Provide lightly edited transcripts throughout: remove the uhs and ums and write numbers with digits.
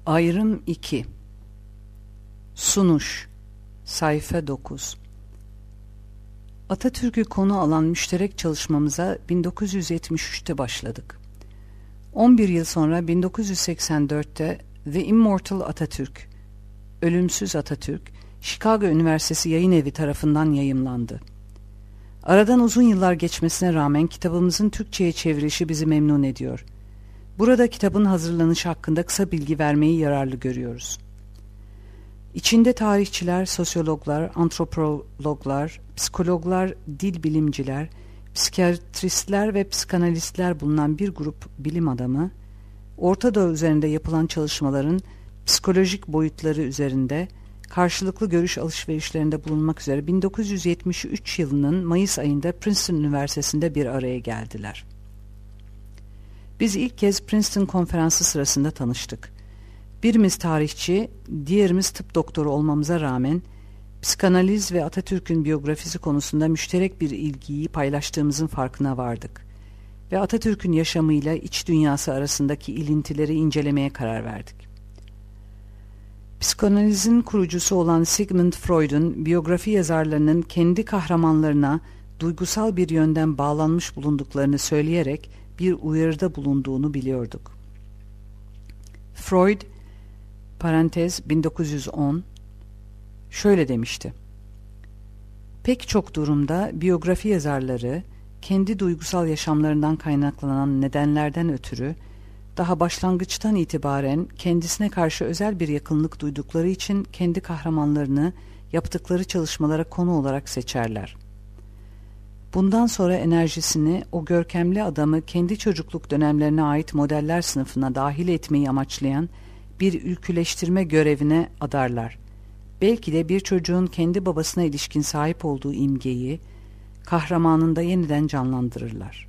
Ayrım 2. Sunuş. Sayfa 9. Atatürk'ü konu alan müşterek çalışmamıza 1973'te başladık. 11 yıl sonra 1984'te The Immortal Atatürk, Ölümsüz Atatürk, Chicago Üniversitesi Yayın Evi tarafından yayımlandı. Aradan uzun yıllar geçmesine rağmen kitabımızın Türkçe'ye çevrilişi bizi memnun ediyor. Burada kitabın hazırlanışı hakkında kısa bilgi vermeyi yararlı görüyoruz. İçinde tarihçiler, sosyologlar, antropologlar, psikologlar, dil bilimciler, psikiyatristler ve psikanalistler bulunan bir grup bilim adamı, Orta Doğu üzerinde yapılan çalışmaların psikolojik boyutları üzerinde karşılıklı görüş alışverişlerinde bulunmak üzere 1973 yılının Mayıs ayında Princeton Üniversitesi'nde bir araya geldiler. Biz ilk kez Princeton konferansı sırasında tanıştık. Birimiz tarihçi, diğerimiz tıp doktoru olmamıza rağmen psikanaliz ve Atatürk'ün biyografisi konusunda müşterek bir ilgiyi paylaştığımızın farkına vardık. Ve Atatürk'ün yaşamıyla iç dünyası arasındaki ilintileri incelemeye karar verdik. Psikanalizin kurucusu olan Sigmund Freud'un biyografi yazarlarının kendi kahramanlarına duygusal bir yönden bağlanmış bulunduklarını söyleyerek bir uyarıda bulunduğunu biliyorduk. Freud, parantez 1910, şöyle demişti. Pek çok durumda biyografi yazarları kendi duygusal yaşamlarından kaynaklanan nedenlerden ötürü daha başlangıçtan itibaren kendisine karşı özel bir yakınlık duydukları için kendi kahramanlarını yaptıkları çalışmalara konu olarak seçerler. Bundan sonra enerjisini o görkemli adamı kendi çocukluk dönemlerine ait modeller sınıfına dahil etmeyi amaçlayan bir ülküleştirme görevine adarlar. Belki de bir çocuğun kendi babasına ilişkin sahip olduğu imgeyi kahramanında yeniden canlandırırlar.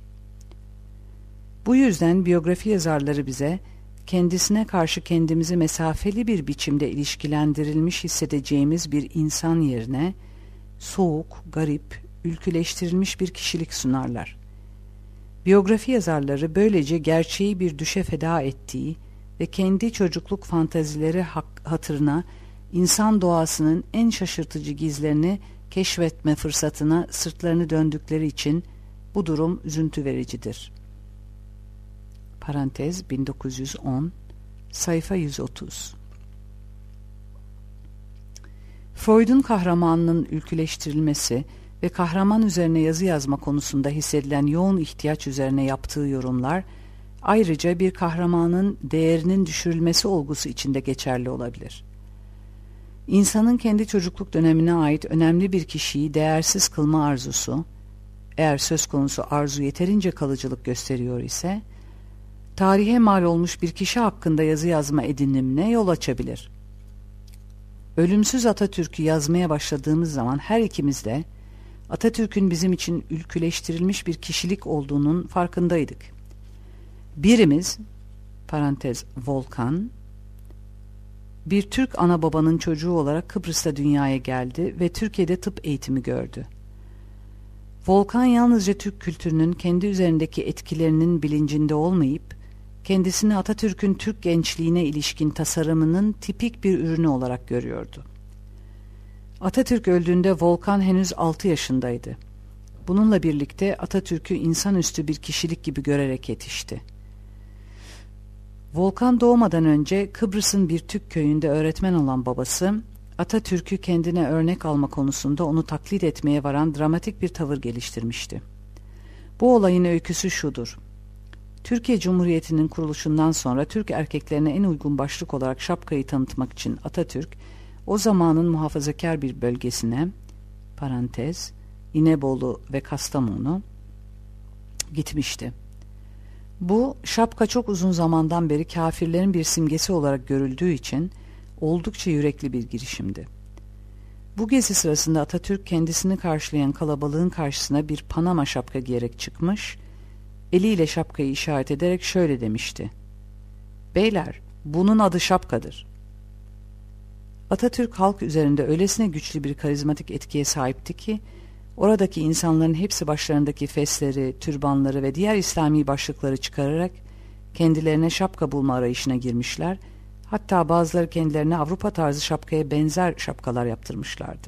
Bu yüzden biyografi yazarları bize kendisine karşı kendimizi mesafeli bir biçimde ilişkilendirilmiş hissedeceğimiz bir insan yerine soğuk, garip, ülküleştirilmiş bir kişilik sunarlar. Biyografi yazarları böylece gerçeği bir düşe feda ettiği ve kendi çocukluk fantazileri hatırına insan doğasının en şaşırtıcı gizlerini keşfetme fırsatına sırtlarını döndükleri için bu durum üzüntü vericidir. Parantez 1910, sayfa 130. Freud'un kahramanının ülküleştirilmesi ve kahraman üzerine yazı yazma konusunda hissedilen yoğun ihtiyaç üzerine yaptığı yorumlar, ayrıca bir kahramanın değerinin düşürülmesi olgusu içinde geçerli olabilir. İnsanın kendi çocukluk dönemine ait önemli bir kişiyi değersiz kılma arzusu, eğer söz konusu arzu yeterince kalıcılık gösteriyor ise, tarihe mal olmuş bir kişi hakkında yazı yazma edinimine yol açabilir. Ölümsüz Atatürk'ü yazmaya başladığımız zaman her ikimiz de Atatürk'ün bizim için ülküleştirilmiş bir kişilik olduğunun farkındaydık. Birimiz, parantez Volkan, bir Türk ana babanın çocuğu olarak Kıbrıs'ta dünyaya geldi ve Türkiye'de tıp eğitimi gördü. Volkan yalnızca Türk kültürünün kendi üzerindeki etkilerinin bilincinde olmayıp, kendisini Atatürk'ün Türk gençliğine ilişkin tasarımının tipik bir ürünü olarak görüyordu. Atatürk öldüğünde Volkan henüz 6 yaşındaydı. Bununla birlikte Atatürk'ü insanüstü bir kişilik gibi görerek yetişti. Volkan doğmadan önce Kıbrıs'ın bir Türk köyünde öğretmen olan babası, Atatürk'ü kendine örnek alma konusunda onu taklit etmeye varan dramatik bir tavır geliştirmişti. Bu olayın öyküsü şudur. Türkiye Cumhuriyeti'nin kuruluşundan sonra Türk erkeklerine en uygun başlık olarak şapkayı tanıtmak için Atatürk, o zamanın muhafazakar bir bölgesine, parantez, İnebolu ve Kastamonu, gitmişti. Bu, şapka çok uzun zamandan beri kafirlerin bir simgesi olarak görüldüğü için oldukça yürekli bir girişimdi. Bu gezi sırasında Atatürk kendisini karşılayan kalabalığın karşısına bir Panama şapka giyerek çıkmış, eliyle şapkayı işaret ederek şöyle demişti. Beyler, bunun adı şapkadır. Atatürk halk üzerinde öylesine güçlü bir karizmatik etkiye sahipti ki, oradaki insanların hepsi başlarındaki fesleri, türbanları ve diğer İslami başlıkları çıkararak kendilerine şapka bulma arayışına girmişler, Hatta bazıları kendilerine Avrupa tarzı şapkaya benzer şapkalar yaptırmışlardı.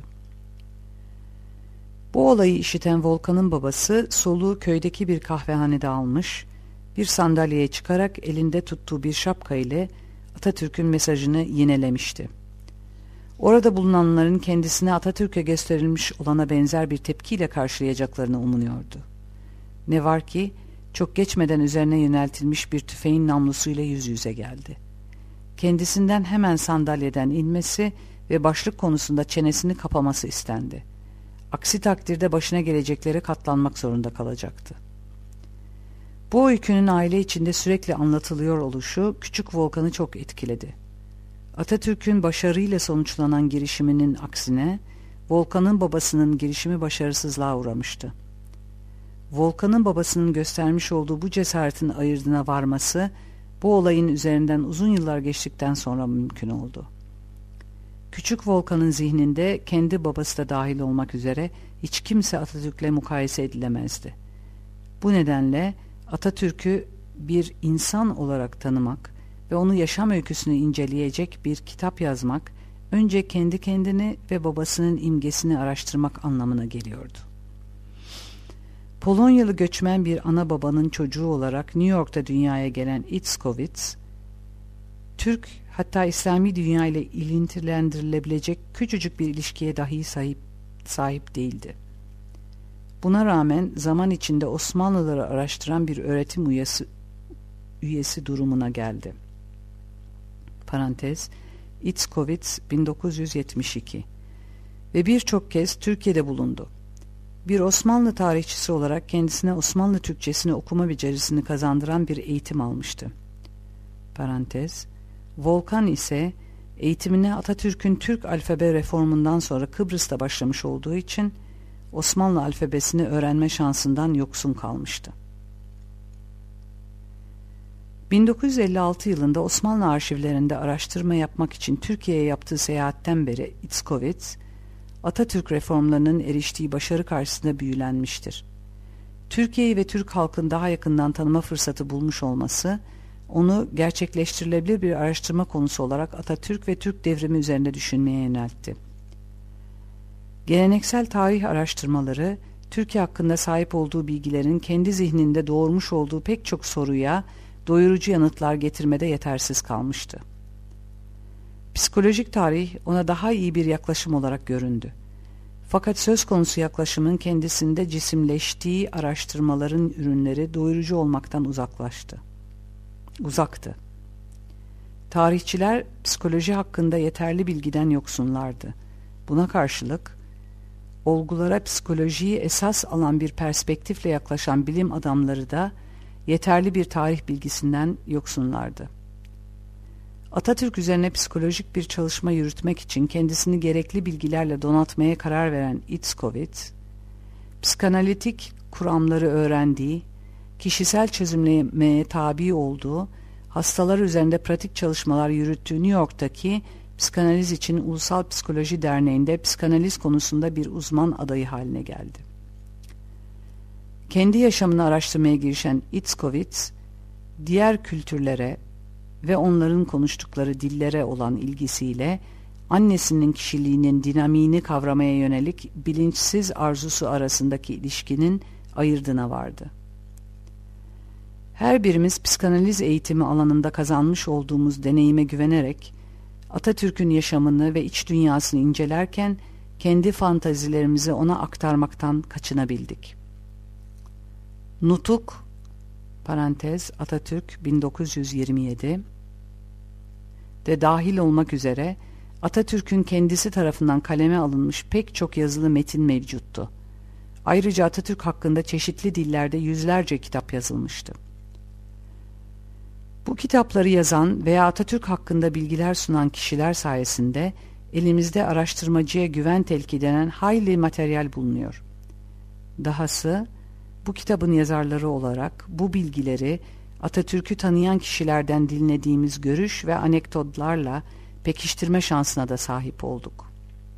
Bu olayı işiten Volkan'ın babası soluğu köydeki bir kahvehanede almış, bir sandalyeye çıkarak elinde tuttuğu bir şapka ile Atatürk'ün mesajını yinelemişti. Orada bulunanların kendisine Atatürk'e gösterilmiş olana benzer bir tepkiyle karşılayacaklarını umuyordu. Ne var ki çok geçmeden üzerine yöneltilmiş bir tüfeğin namlusuyla yüz yüze geldi. Kendisinden hemen sandalyeden inmesi ve başlık konusunda çenesini kapaması istendi. Aksi takdirde başına geleceklere katlanmak zorunda kalacaktı. Bu öykünün aile içinde sürekli anlatılıyor oluşu küçük Volkan'ı çok etkiledi. Atatürk'ün başarıyla sonuçlanan girişiminin aksine Volkan'ın babasının girişimi başarısızlığa uğramıştı. Volkan'ın babasının göstermiş olduğu bu cesaretin ayırdına varması bu olayın üzerinden uzun yıllar geçtikten sonra mümkün oldu. Küçük Volkan'ın zihninde kendi babası da dahil olmak üzere hiç kimse Atatürk'le mukayese edilemezdi. Bu nedenle Atatürk'ü bir insan olarak tanımak ve onun yaşam öyküsünü inceleyecek bir kitap yazmak, önce kendi kendini ve babasının imgesini araştırmak anlamına geliyordu. Polonyalı göçmen bir ana babanın çocuğu olarak New York'ta dünyaya gelen Itzkowitz, Türk hatta İslami dünya ile ilintilendirilebilecek küçücük bir ilişkiye dahi sahip değildi. Buna rağmen zaman içinde Osmanlıları araştıran bir öğretim üyesi durumuna geldi. Parantez, Itzkowitz 1972 ve birçok kez Türkiye'de bulundu. Bir Osmanlı tarihçisi olarak kendisine Osmanlı Türkçesini okuma becerisini kazandıran bir eğitim almıştı. Parantez, Volkan ise eğitimine Atatürk'ün Türk alfabe reformundan sonra Kıbrıs'ta başlamış olduğu için Osmanlı alfabesini öğrenme şansından yoksun kalmıştı. 1956 yılında Osmanlı arşivlerinde araştırma yapmak için Türkiye'ye yaptığı seyahatten beri Itzkowitz, Atatürk reformlarının eriştiği başarı karşısında büyülenmiştir. Türkiye'yi ve Türk halkını daha yakından tanıma fırsatı bulmuş olması, onu gerçekleştirilebilir bir araştırma konusu olarak Atatürk ve Türk devrimi üzerinde düşünmeye yöneltti. Geleneksel tarih araştırmaları, Türkiye hakkında sahip olduğu bilgilerin kendi zihninde doğurmuş olduğu pek çok soruya doyurucu yanıtlar getirmede yetersiz kalmıştı. Psikolojik tarih ona daha iyi bir yaklaşım olarak göründü. Fakat söz konusu yaklaşımın kendisinde cisimleştiği araştırmaların ürünleri doyurucu olmaktan uzaktı. Tarihçiler psikoloji hakkında yeterli bilgiden yoksunlardı. Buna karşılık, olgulara psikolojiyi esas alan bir perspektifle yaklaşan bilim adamları da yeterli bir tarih bilgisinden yoksunlardı. Atatürk üzerine psikolojik bir çalışma yürütmek için kendisini gerekli bilgilerle donatmaya karar veren Itzkowitz, psikanalitik kuramları öğrendiği, kişisel çözümlemeye tabi olduğu, hastalar üzerinde pratik çalışmalar yürüttüğü New York'taki Psikanaliz için Ulusal Psikoloji Derneği'nde psikanaliz konusunda bir uzman adayı haline geldi. Kendi yaşamını araştırmaya girişen Itzkowitz, diğer kültürlere ve onların konuştukları dillere olan ilgisiyle annesinin kişiliğinin dinamiğini kavramaya yönelik bilinçsiz arzusu arasındaki ilişkinin ayırdına vardı. Her birimiz psikanaliz eğitimi alanında kazanmış olduğumuz deneyime güvenerek Atatürk'ün yaşamını ve iç dünyasını incelerken kendi fantazilerimizi ona aktarmaktan kaçınabildik. Nutuk parantez Atatürk 1927 de dahil olmak üzere Atatürk'ün kendisi tarafından kaleme alınmış pek çok yazılı metin mevcuttu. Ayrıca Atatürk hakkında çeşitli dillerde yüzlerce kitap yazılmıştı. Bu kitapları yazan veya Atatürk hakkında bilgiler sunan kişiler sayesinde elimizde araştırmacıya güven telkin eden hayli materyal bulunuyor. Dahası bu kitabın yazarları olarak bu bilgileri Atatürk'ü tanıyan kişilerden dinlediğimiz görüş ve anekdotlarla pekiştirme şansına da sahip olduk.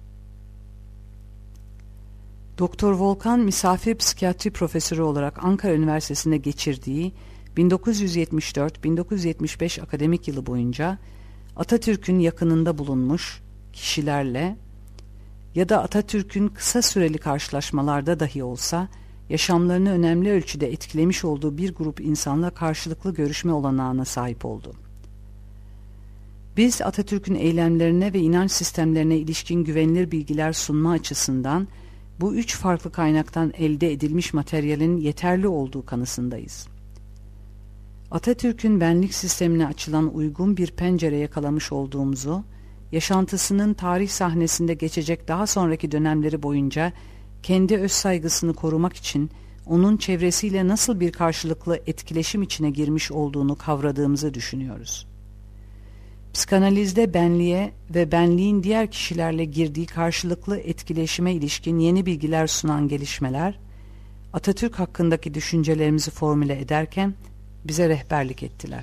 Doktor Volkan misafir psikiyatri profesörü olarak Ankara Üniversitesi'nde geçirdiği 1974-1975 akademik yılı boyunca Atatürk'ün yakınında bulunmuş kişilerle ya da Atatürk'ün kısa süreli karşılaşmalarda dahi olsa yaşamlarını önemli ölçüde etkilemiş olduğu bir grup insanla karşılıklı görüşme olanağına sahip oldu. Biz Atatürk'ün eylemlerine ve inanç sistemlerine ilişkin güvenilir bilgiler sunma açısından bu üç farklı kaynaktan elde edilmiş materyalin yeterli olduğu kanısındayız. Atatürk'ün benlik sistemine açılan uygun bir pencere yakalamış olduğumuzu, yaşantısının tarih sahnesinde geçecek daha sonraki dönemleri boyunca kendi öz saygısını korumak için onun çevresiyle nasıl bir karşılıklı etkileşim içine girmiş olduğunu kavradığımızı düşünüyoruz. Psikanalizde benliğe ve benliğin diğer kişilerle girdiği karşılıklı etkileşime ilişkin yeni bilgiler sunan gelişmeler, Atatürk hakkındaki düşüncelerimizi formüle ederken bize rehberlik ettiler.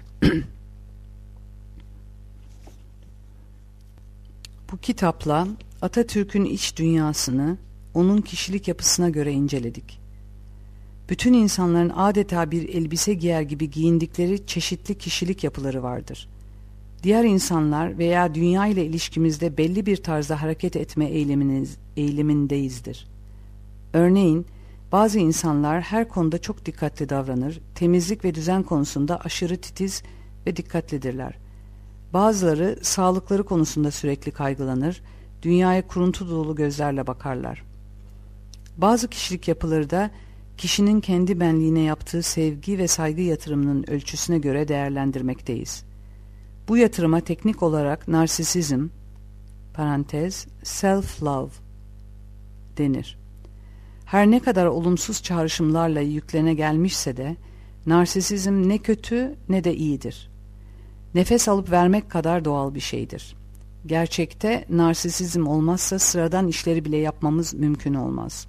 Bu kitapla Atatürk'ün iç dünyasını onun kişilik yapısına göre inceledik. Bütün insanların adeta bir elbise giyer gibi giyindikleri çeşitli kişilik yapıları vardır. Diğer insanlar veya dünya ile ilişkimizde belli bir tarzda hareket etme eğilimindeyizdir. Örneğin bazı insanlar her konuda çok dikkatli davranır, temizlik ve düzen konusunda aşırı titiz ve dikkatlidirler. Bazıları sağlıkları konusunda sürekli kaygılanır, dünyaya kuruntu dolu gözlerle bakarlar. Bazı kişilik yapıları da kişinin kendi benliğine yaptığı sevgi ve saygı yatırımının ölçüsüne göre değerlendirmekteyiz. Bu yatırıma teknik olarak narsisizm, parantez, self-love denir. Her ne kadar olumsuz çağrışımlarla yüklene gelmişse de narsisizm ne kötü ne de iyidir. Nefes alıp vermek kadar doğal bir şeydir. Gerçekte narsisizm olmazsa sıradan işleri bile yapmamız mümkün olmaz.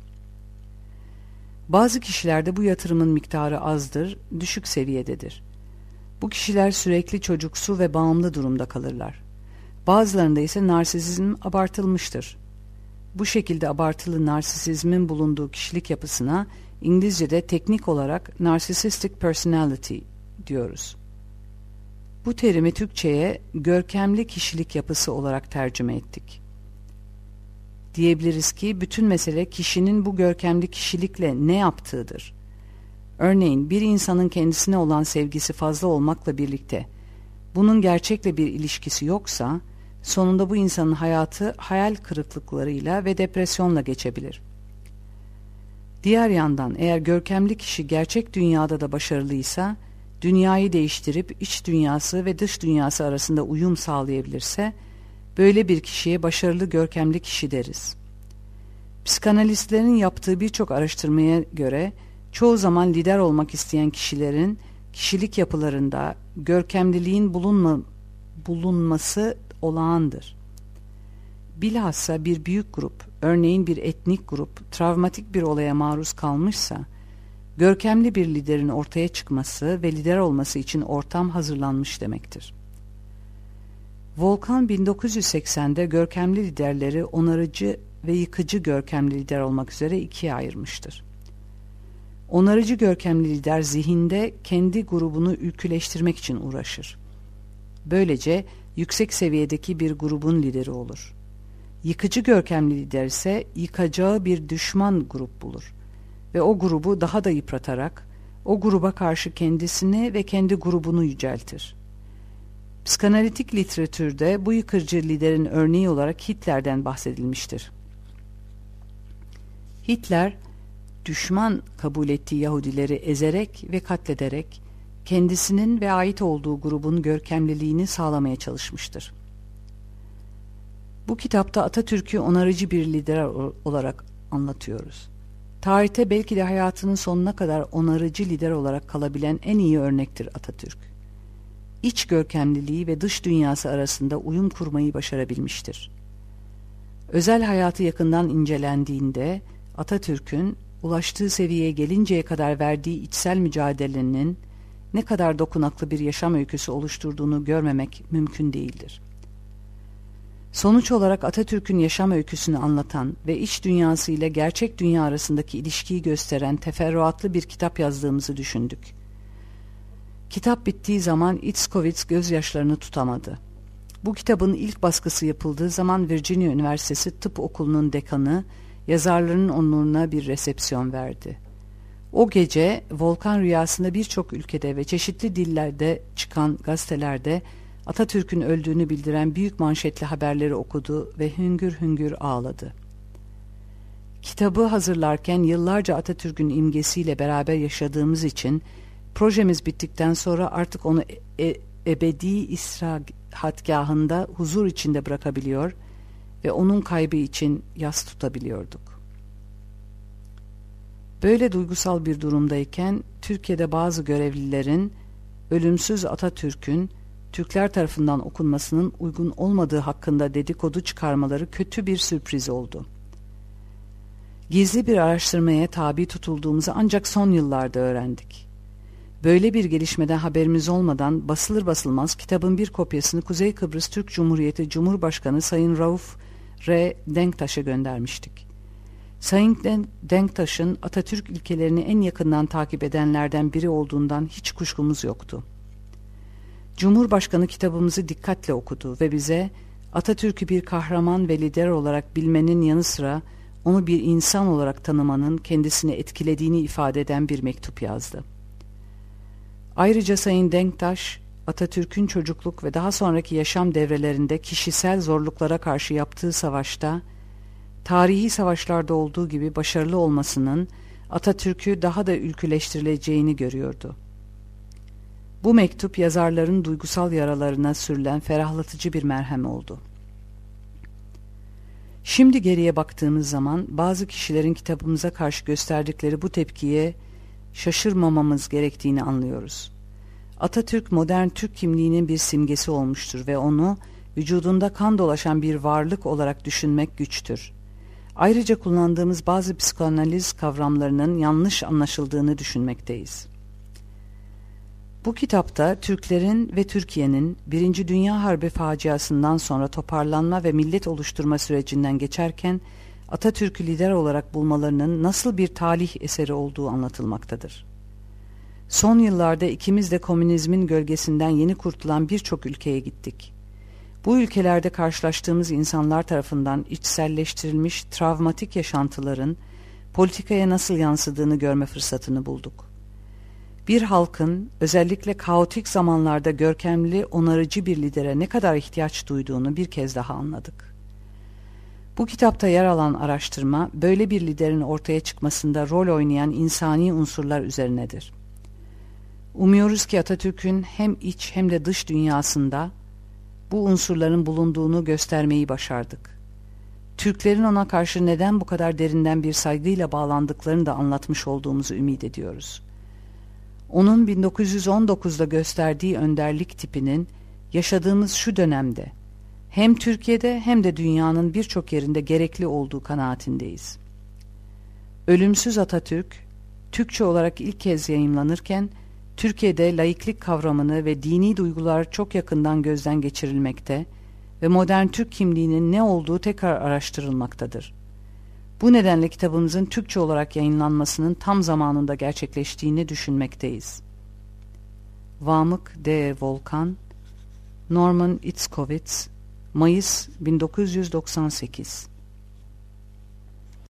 Bazı kişilerde bu yatırımın miktarı azdır, düşük seviyededir. Bu kişiler sürekli çocuksu ve bağımlı durumda kalırlar. Bazılarında ise narsisizm abartılmıştır. Bu şekilde abartılı narsisizmin bulunduğu kişilik yapısına İngilizce'de teknik olarak narcissistic personality diyoruz. Bu terimi Türkçe'ye görkemli kişilik yapısı olarak tercüme ettik. Diyebiliriz ki bütün mesele kişinin bu görkemli kişilikle ne yaptığıdır. Örneğin bir insanın kendisine olan sevgisi fazla olmakla birlikte bunun gerçekle bir ilişkisi yoksa sonunda bu insanın hayatı hayal kırıklıklarıyla ve depresyonla geçebilir. Diğer yandan eğer görkemli kişi gerçek dünyada da başarılıysa, dünyayı değiştirip iç dünyası ve dış dünyası arasında uyum sağlayabilirse, böyle bir kişiye başarılı görkemli kişi deriz. Psikanalistlerin yaptığı birçok araştırmaya göre çoğu zaman lider olmak isteyen kişilerin kişilik yapılarında görkemliliğin bulunması olağandır. Bilhassa bir büyük grup, örneğin bir etnik grup, travmatik bir olaya maruz kalmışsa, görkemli bir liderin ortaya çıkması ve lider olması için ortam hazırlanmış demektir. Volkan 1980'de görkemli liderleri onarıcı ve yıkıcı görkemli lider olmak üzere ikiye ayırmıştır. Onarıcı görkemli lider zihinde kendi grubunu ülküleştirmek için uğraşır. Böylece yüksek seviyedeki bir grubun lideri olur. Yıkıcı görkemli lider ise yıkacağı bir düşman grup bulur ve o grubu daha da yıpratarak o gruba karşı kendisini ve kendi grubunu yüceltir. Psikanalitik literatürde bu yıkıcı liderin örneği olarak Hitler'den bahsedilmiştir. Hitler, düşman kabul ettiği Yahudileri ezerek ve katlederek kendisinin ve ait olduğu grubun görkemliliğini sağlamaya çalışmıştır. Bu kitapta Atatürk'ü onarıcı bir lider olarak anlatıyoruz. Tarihte belki de hayatının sonuna kadar onarıcı lider olarak kalabilen en iyi örnektir Atatürk. İç görkemliliği ve dış dünyası arasında uyum kurmayı başarabilmiştir. Özel hayatı yakından incelendiğinde Atatürk'ün ulaştığı seviyeye gelinceye kadar verdiği içsel mücadelenin ne kadar dokunaklı bir yaşam öyküsü oluşturduğunu görmemek mümkün değildir. Sonuç olarak Atatürk'ün yaşam öyküsünü anlatan ve iç dünyası ile gerçek dünya arasındaki ilişkiyi gösteren teferruatlı bir kitap yazdığımızı düşündük. Kitap bittiği zaman Itzkovitz gözyaşlarını tutamadı. Bu kitabın ilk baskısı yapıldığı zaman Virginia Üniversitesi Tıp Okulu'nun dekanı yazarların onuruna bir resepsiyon verdi. O gece Volkan rüyasında birçok ülkede ve çeşitli dillerde çıkan gazetelerde Atatürk'ün öldüğünü bildiren büyük manşetli haberleri okudu ve hüngür hüngür ağladı. Kitabı hazırlarken yıllarca Atatürk'ün imgesiyle beraber yaşadığımız için projemiz bittikten sonra artık onu ebedi istirahatgahında huzur içinde bırakabiliyor ve onun kaybı için yas tutabiliyorduk. Böyle duygusal bir durumdayken Türkiye'de bazı görevlilerin ölümsüz Atatürk'ün Türkler tarafından okunmasının uygun olmadığı hakkında dedikodu çıkarmaları kötü bir sürpriz oldu. Gizli bir araştırmaya tabi tutulduğumuzu ancak son yıllarda öğrendik. Böyle bir gelişmeden haberimiz olmadan basılır basılmaz kitabın bir kopyasını Kuzey Kıbrıs Türk Cumhuriyeti Cumhurbaşkanı Sayın Rauf R. Denktaş'a göndermiştik. Sayın Denktaş'ın Atatürk ilkelerini en yakından takip edenlerden biri olduğundan hiç kuşkumuz yoktu. Cumhurbaşkanı kitabımızı dikkatle okudu ve bize Atatürk'ü bir kahraman ve lider olarak bilmenin yanı sıra onu bir insan olarak tanımanın kendisini etkilediğini ifade eden bir mektup yazdı. Ayrıca Sayın Denktaş, Atatürk'ün çocukluk ve daha sonraki yaşam devrelerinde kişisel zorluklara karşı yaptığı savaşta, tarihi savaşlarda olduğu gibi başarılı olmasının Atatürk'ü daha da ülküleştirileceğini görüyordu. Bu mektup yazarların duygusal yaralarına sürülen ferahlatıcı bir merhem oldu. Şimdi geriye baktığımız zaman bazı kişilerin kitabımıza karşı gösterdikleri bu tepkiye şaşırmamamız gerektiğini anlıyoruz. Atatürk modern Türk kimliğinin bir simgesi olmuştur ve onu vücudunda kan dolaşan bir varlık olarak düşünmek güçtür. Ayrıca kullandığımız bazı psikanaliz kavramlarının yanlış anlaşıldığını düşünmekteyiz. Bu kitapta Türklerin ve Türkiye'nin Birinci Dünya Harbi faciasından sonra toparlanma ve millet oluşturma sürecinden geçerken Atatürk'ü lider olarak bulmalarının nasıl bir talih eseri olduğu anlatılmaktadır. Son yıllarda ikimiz de komünizmin gölgesinden yeni kurtulan birçok ülkeye gittik. Bu ülkelerde karşılaştığımız insanlar tarafından içselleştirilmiş travmatik yaşantıların politikaya nasıl yansıdığını görme fırsatını bulduk. Bir halkın özellikle kaotik zamanlarda görkemli, onarıcı bir lidere ne kadar ihtiyaç duyduğunu bir kez daha anladık. Bu kitapta yer alan araştırma, böyle bir liderin ortaya çıkmasında rol oynayan insani unsurlar üzerinedir. Umuyoruz ki Atatürk'ün hem iç hem de dış dünyasında bu unsurların bulunduğunu göstermeyi başardık. Türklerin ona karşı neden bu kadar derinden bir saygıyla bağlandıklarını da anlatmış olduğumuzu ümit ediyoruz. Onun 1919'da gösterdiği önderlik tipinin yaşadığımız şu dönemde hem Türkiye'de hem de dünyanın birçok yerinde gerekli olduğu kanaatindeyiz. Ölümsüz Atatürk, Türkçe olarak ilk kez yayımlanırken Türkiye'de laiklik kavramını ve dini duygular çok yakından gözden geçirilmekte ve modern Türk kimliğinin ne olduğu tekrar araştırılmaktadır. Bu nedenle kitabımızın Türkçe olarak yayınlanmasının tam zamanında gerçekleştiğini düşünmekteyiz. Vamık D. Volkan, Norman Itzkowitz, Mayıs 1998.